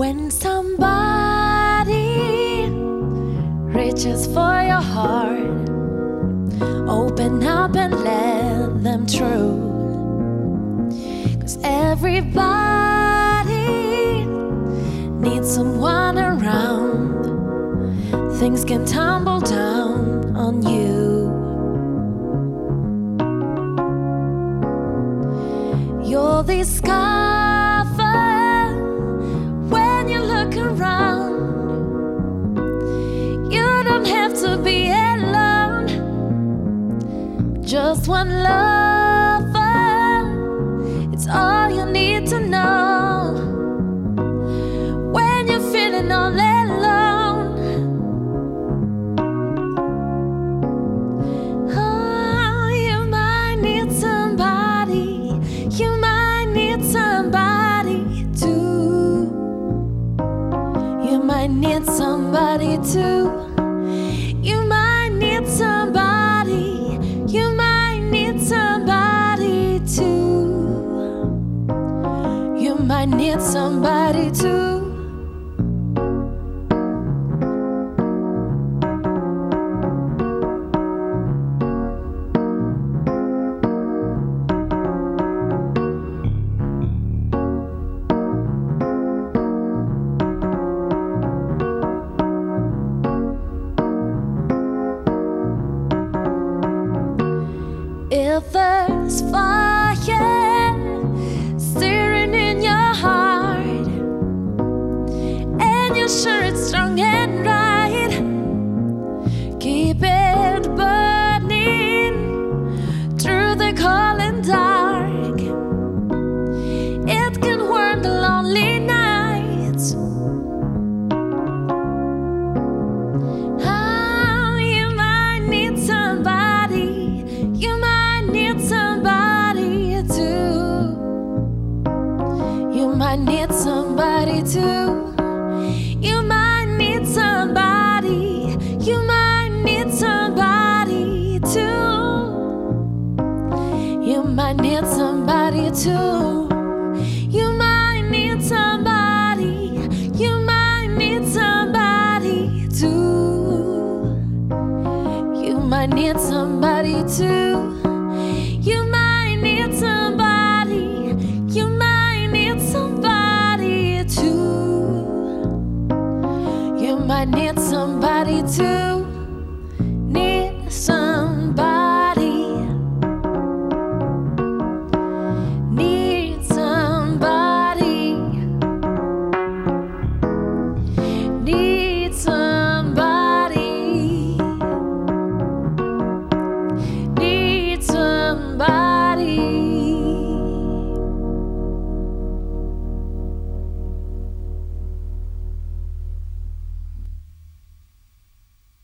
When somebody reaches for your heart, open up and let them through. 'Cause everybody needs someone around. Things can tumble down on you. You'll discover when you look around, you don't have to be alone. Just one lover, it's all you need to know. When you're feeling all alone, oh, you might need somebody. You might need somebody too. You might need somebody too. You might need somebody. You might need somebody too. You might need somebody too. If there's fire stirring in your heart, and you're sure it's strong and right, keep it burning through the cold and dark. It can warm the lonely nights. Oh, you might need somebody. You might need somebody too. You might need somebody too. You might need somebody. You might need somebody too. You might need somebody too. You might need somebody. You might need somebody too. You might need somebody too. You might need somebody. You might need somebody too. You might need somebody too.